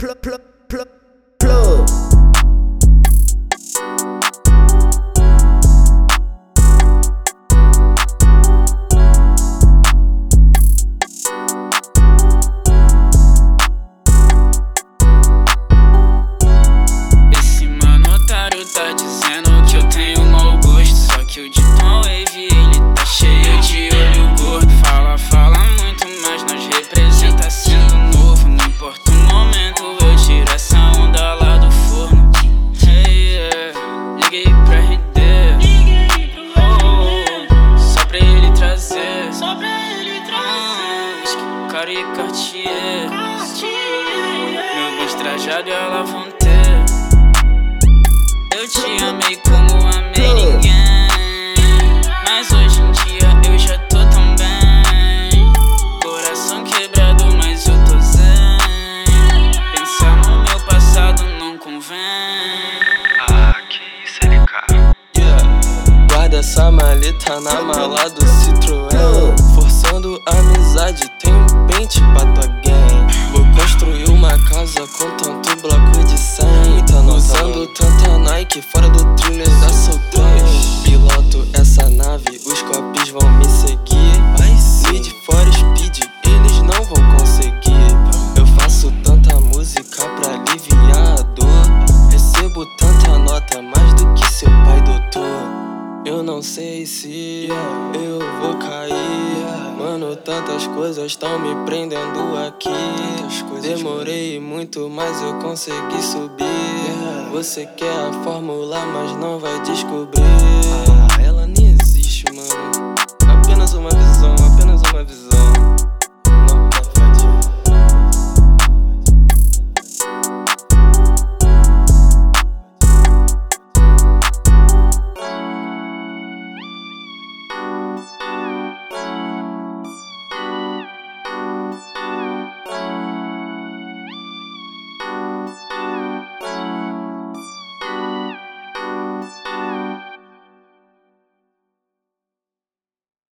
Plug. Esse mano otário tá dizendo que eu tenho mau gosto, só que o de Tom Wave ele tá cheio de olho gordo. Fala muito, mas nós representa sendo novo. Não importa o momento, eu tiro essa onda lá do forno. Hey, yeah. Liguei pra RD, só pra ele trazer. Cara e Cartier, meu bem trajado e ela vão ter. Eu te amei como amei ninguém, mas hoje em dia eu já tô tão bem. Coração quebrado, mas eu tô zen. Pensar no meu passado não convém. Ah, que isso, LK. Guarda essa maleta na mala do Citroën. Forçando amizade, tem um pente pra tua gang. Vou construir uma casa com tanto bloco de 100. Usando tanta Nike, fora do thriller da Sultan. Piloto essa nave, os copos vão me seguir. Need for Speed, eles não vão conseguir. Eu faço tanta música pra aliviar a dor. Recebo tanta nota, mais do que seu pai doutor. Eu não sei se eu vou cair. Mano, tantas coisas tão me prendendo aqui. Demorei muito, mas eu consegui subir. Você quer a fórmula, mas não vai descobrir. Ela nem existe, mano. Apenas uma visão, apenas uma visão.